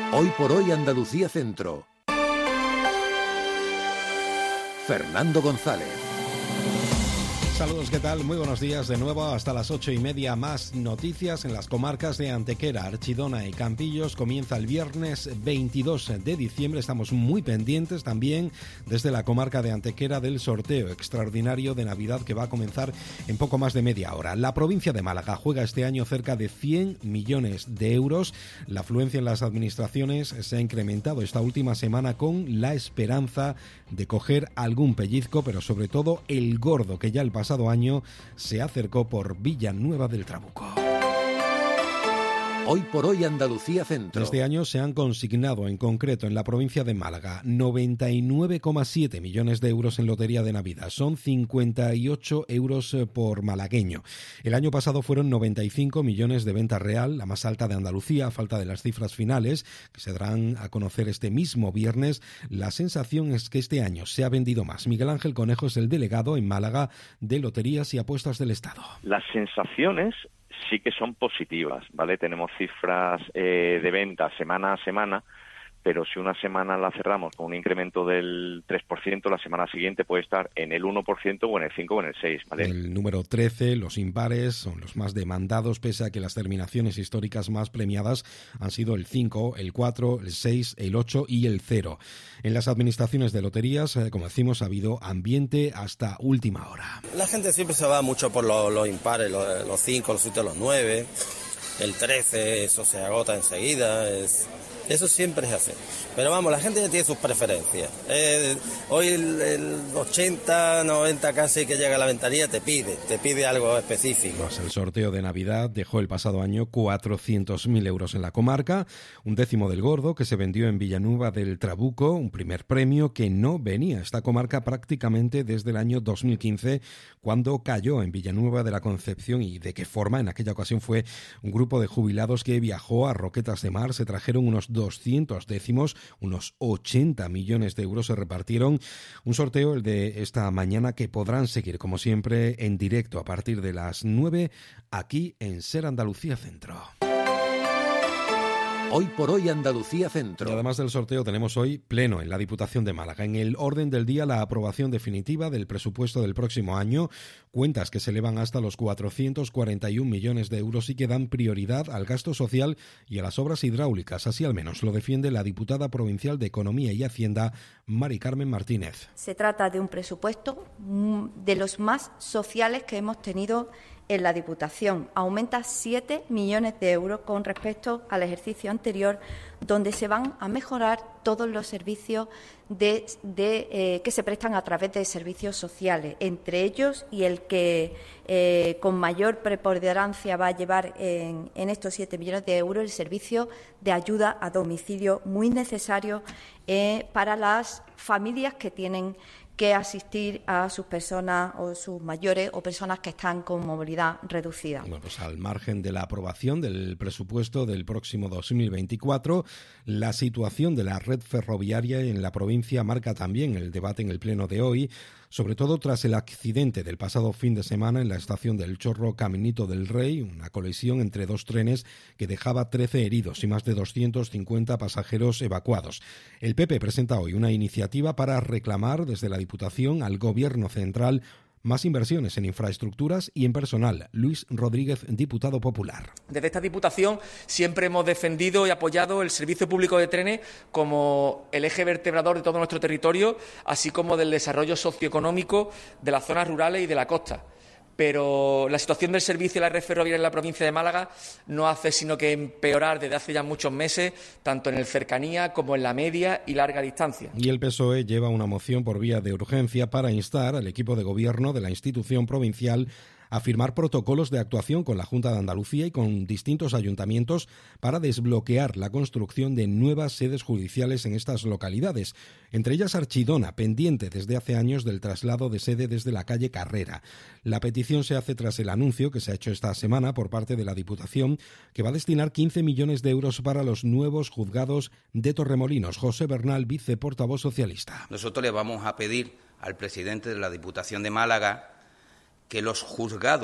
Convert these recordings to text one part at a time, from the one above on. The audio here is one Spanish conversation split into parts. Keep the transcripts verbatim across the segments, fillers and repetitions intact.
Hoy por hoy Andalucía Centro. Fernando González. Saludos, ¿qué tal? Muy buenos días de nuevo. Hasta las ocho y media más noticias en las comarcas de Antequera, Archidona y Campillos. Comienza el viernes veintidós de diciembre. Estamos muy pendientes también desde la comarca de Antequera del sorteo extraordinario de Navidad que va a comenzar en poco más de media hora. La provincia de Málaga juega este año cerca de cien millones de euros. La afluencia en las administraciones se ha incrementado esta última semana con la esperanza de coger algún pellizco, pero sobre todo el gordo que ya el pasado año se acercó por Villanueva del Trabuco. Hoy por hoy Andalucía Centro. Este año se han consignado en concreto en la provincia de Málaga noventa y nueve coma siete millones de euros en lotería de Navidad. Son cincuenta y ocho euros por malagueño. El año pasado fueron noventa y cinco millones de venta real, la más alta de Andalucía, a falta de las cifras finales que se darán a conocer este mismo viernes. La sensación es que este año se ha vendido más. Miguel Ángel Conejo es el delegado en Málaga de Loterías y Apuestas del Estado. Las sensaciones sí que son positivas, ¿vale? Tenemos cifras eh, de venta semana a semana, pero si una semana la cerramos con un incremento del tres por ciento, la semana siguiente puede estar en el uno por ciento o en el cinco por ciento o en el seis por ciento, ¿vale? El número trece, los impares, son los más demandados, pese a que las terminaciones históricas más premiadas han sido el cinco, el cuatro, el seis, el ocho y el cero. En las administraciones de loterías, eh, como decimos, ha habido ambiente hasta última hora. La gente siempre se va mucho por los, los impares, los, los cinco, los siete, los nueve, el trece, eso se agota enseguida, es... Eso siempre es así. Pero vamos, la gente ya tiene sus preferencias. Eh, hoy el, el ochenta, noventa casi que llega a la ventanilla te pide, te pide algo específico. Pues el sorteo de Navidad dejó el pasado año cuatrocientos mil euros en la comarca, un décimo del gordo que se vendió en Villanueva del Trabuco, un primer premio que no venía a esta comarca prácticamente desde el año dos mil quince, cuando cayó en Villanueva de la Concepción. Y de qué forma. En aquella ocasión fue un grupo de jubilados que viajó a Roquetas de Mar, se trajeron unos doscientos décimos, unos ochenta millones de euros se repartieron. Un sorteo, el de esta mañana, que podrán seguir, como siempre, en directo a partir de las nueve, aquí en Ser Andalucía Centro. Hoy por hoy Andalucía Centro. Y además del sorteo tenemos hoy pleno en la Diputación de Málaga. En el orden del día, la aprobación definitiva del presupuesto del próximo año, cuentas que se elevan hasta los cuatrocientos cuarenta y un millones de euros y que dan prioridad al gasto social y a las obras hidráulicas. Así al menos lo defiende la diputada provincial de Economía y Hacienda, Mari Carmen Martínez. Se trata de un presupuesto de los más sociales que hemos tenido en la Diputación. Aumenta siete millones de euros con respecto al ejercicio anterior, donde se van a mejorar todos los servicios de, de, eh, que se prestan a través de servicios sociales, entre ellos y el que eh, con mayor preponderancia va a llevar en, en estos siete millones de euros, el servicio de ayuda a domicilio, muy necesario eh, para las familias que tienen que asistir a sus personas o sus mayores o personas que están con movilidad reducida. Bueno, pues al margen de la aprobación del presupuesto del próximo dos mil veinticuatro, la situación de la red ferroviaria en la provincia marca también el debate en el pleno de hoy, sobre todo tras el accidente del pasado fin de semana en la estación del Chorro Caminito del Rey, una colisión entre dos trenes que dejaba trece heridos y más de doscientos cincuenta pasajeros evacuados. El P P presenta hoy una iniciativa para reclamar desde la Diputación al Gobierno central más inversiones en infraestructuras y en personal. Luis Rodríguez, diputado popular. Desde esta Diputación siempre hemos defendido y apoyado el servicio público de trenes como el eje vertebrador de todo nuestro territorio, así como del desarrollo socioeconómico de las zonas rurales y de la costa. Pero la situación del servicio de la red ferroviaria en la provincia de Málaga no hace sino que empeorar desde hace ya muchos meses, tanto en el cercanía como en la media y larga distancia. Y el P S O E lleva una moción por vía de urgencia para instar al equipo de gobierno de la institución provincial a firmar protocolos de actuación con la Junta de Andalucía y con distintos ayuntamientos para desbloquear la construcción de nuevas sedes judiciales en estas localidades, entre ellas Archidona, pendiente desde hace años del traslado de sede desde la calle Carrera. La petición se hace tras el anuncio que se ha hecho esta semana por parte de la Diputación, que va a destinar quince millones de euros para los nuevos juzgados de Torremolinos. José Bernal, viceportavoz socialista. Nosotros le vamos a pedir al presidente de la Diputación de Málaga que los juzgados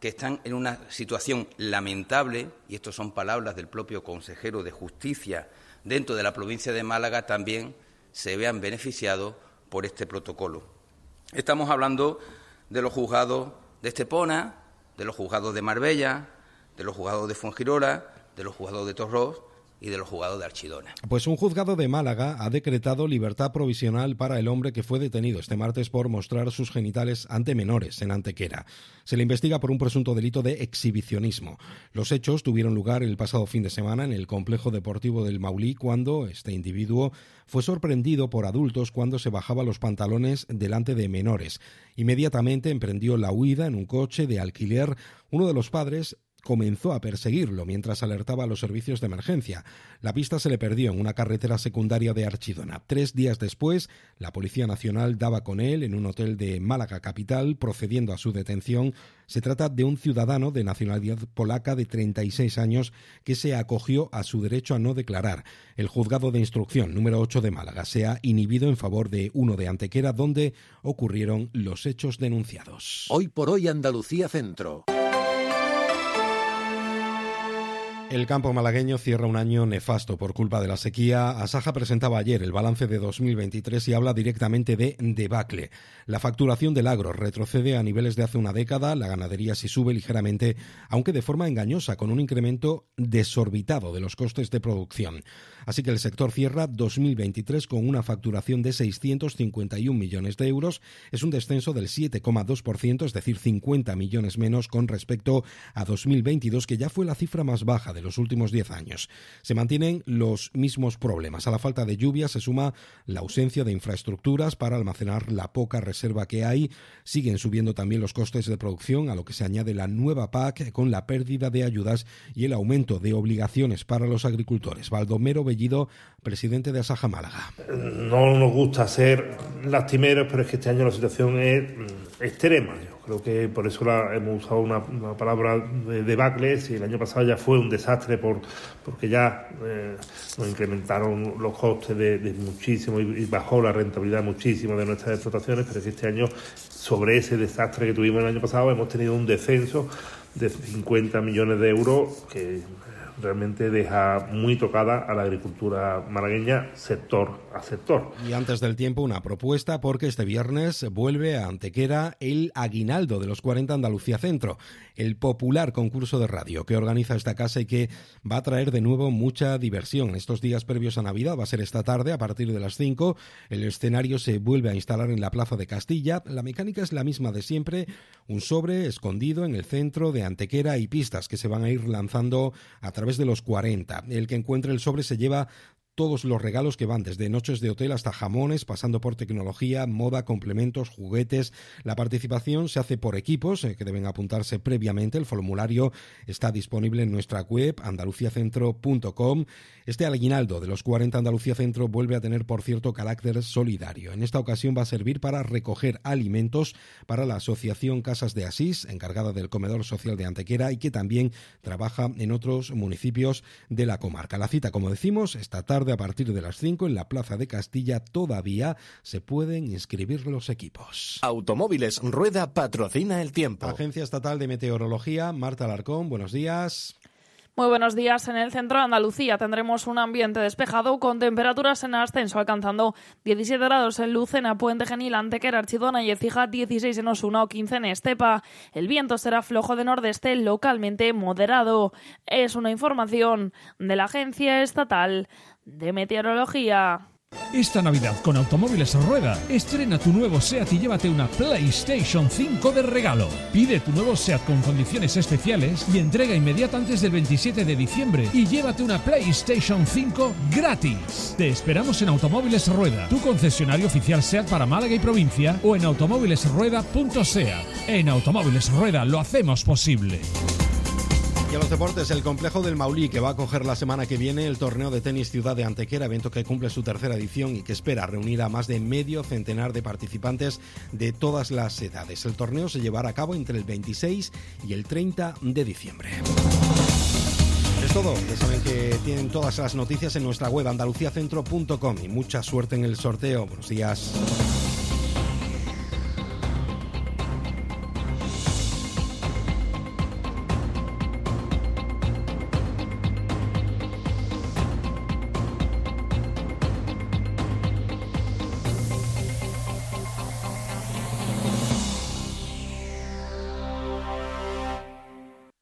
que están en una situación lamentable, y estas son palabras del propio consejero de Justicia dentro de la provincia de Málaga, también se vean beneficiados por este protocolo. Estamos hablando de los juzgados de Estepona, de los juzgados de Marbella, de los juzgados de Fuengirola, de los juzgados de Torrós y de los juzgados de Archidona. Pues un juzgado de Málaga ha decretado libertad provisional para el hombre que fue detenido este martes por mostrar sus genitales ante menores en Antequera. Se le investiga por un presunto delito de exhibicionismo. Los hechos tuvieron lugar el pasado fin de semana en el complejo deportivo del Maulí, cuando este individuo fue sorprendido por adultos cuando se bajaba los pantalones delante de menores. Inmediatamente emprendió la huida en un coche de alquiler. Uno de los padres comenzó a perseguirlo mientras alertaba a los servicios de emergencia. La pista se le perdió en una carretera secundaria de Archidona. Tres días después, la Policía Nacional daba con él en un hotel de Málaga capital, procediendo a su detención. Se trata de un ciudadano de nacionalidad polaca de treinta y seis años que se acogió a su derecho a no declarar. El juzgado de instrucción número ocho de Málaga se ha inhibido en favor de uno de Antequera, donde ocurrieron los hechos denunciados. Hoy por hoy Andalucía Centro. El campo malagueño cierra un año nefasto por culpa de la sequía. Asaja presentaba ayer el balance de dos mil veintitrés y habla directamente de debacle. La facturación del agro retrocede a niveles de hace una década, la ganadería sí sube ligeramente, aunque de forma engañosa, con un incremento desorbitado de los costes de producción. Así que el sector cierra dos mil veintitrés con una facturación de seiscientos cincuenta y un millones de euros. Es un descenso del siete coma dos por ciento, es decir, cincuenta millones menos con respecto a dos mil veintidós, que ya fue la cifra más baja de los últimos diez años. Se mantienen los mismos problemas. A la falta de lluvia se suma la ausencia de infraestructuras para almacenar la poca reserva que hay. Siguen subiendo también los costes de producción, a lo que se añade la nueva P A C con la pérdida de ayudas y el aumento de obligaciones para los agricultores. Baldomero Bellido, presidente de Asaja Málaga. No nos gusta ser lastimeros, pero es que este año la situación es extrema. Yo creo que por eso la, hemos usado una, una palabra de debacle. Si el año pasado ya fue un desastre por porque ya eh, nos incrementaron los costes de, de muchísimo y, y bajó la rentabilidad muchísimo de nuestras explotaciones, pero es que este año, sobre ese desastre que tuvimos el año pasado, hemos tenido un descenso de cincuenta millones de euros que realmente deja muy tocada a la agricultura malagueña sector a sector. Y antes del tiempo, una propuesta, porque este viernes vuelve a Antequera el aguinaldo de los cuarenta Andalucía Centro, el popular concurso de radio que organiza esta casa y que va a traer de nuevo mucha diversión en estos días previos a Navidad. Va a ser esta tarde a partir de las cinco. El escenario se vuelve a instalar en la Plaza de Castilla. La mecánica es la misma de siempre, un sobre escondido en el centro de Antequera y pistas que se van a ir lanzando a través de los cuarenta. El que encuentre el sobre se lleva todos los regalos que van desde noches de hotel hasta jamones, pasando por tecnología, moda, complementos, juguetes. La participación se hace por equipos eh, que deben apuntarse previamente. El formulario está disponible en nuestra web andaluciacentro punto com. Este aguinaldo de los cuarenta Andalucía Centro vuelve a tener, por cierto, carácter solidario. En esta ocasión va a servir para recoger alimentos para la Asociación Casas de Asís, encargada del comedor social de Antequera y que también trabaja en otros municipios de la comarca. La cita, como decimos, esta tarde a partir de las cinco en la Plaza de Castilla. Todavía se pueden inscribir los equipos. Automóviles Rueda patrocina el tiempo. Agencia Estatal de Meteorología, Marta Alarcón, buenos días. Muy buenos días. En el centro de Andalucía tendremos un ambiente despejado con temperaturas en ascenso, alcanzando diecisiete grados en Lucena, Puente Genil, Antequera, Archidona y Écija, dieciséis en Osuna o quince en Estepa. El viento será flojo de nordeste, localmente moderado. Es una información de la Agencia Estatal de Meteorología. Esta Navidad con Automóviles Rueda, estrena tu nuevo SEAT y llévate una PlayStation cinco de regalo. Pide tu nuevo SEAT con condiciones especiales y entrega inmediata antes del veintisiete de diciembre y llévate una PlayStation cinco gratis. Te esperamos en Automóviles Rueda, tu concesionario oficial SEAT para Málaga y provincia, o en automóvilesrueda punto seat. En Automóviles Rueda lo hacemos posible. Y a los deportes, el complejo del Maulí, que va a acoger la semana que viene el torneo de tenis Ciudad de Antequera, evento que cumple su tercera edición y que espera reunir a más de medio centenar de participantes de todas las edades. El torneo se llevará a cabo entre el veintiséis y el treinta de diciembre. Es todo. Ya saben que tienen todas las noticias en nuestra web andaluciacentro punto com y mucha suerte en el sorteo. Buenos días.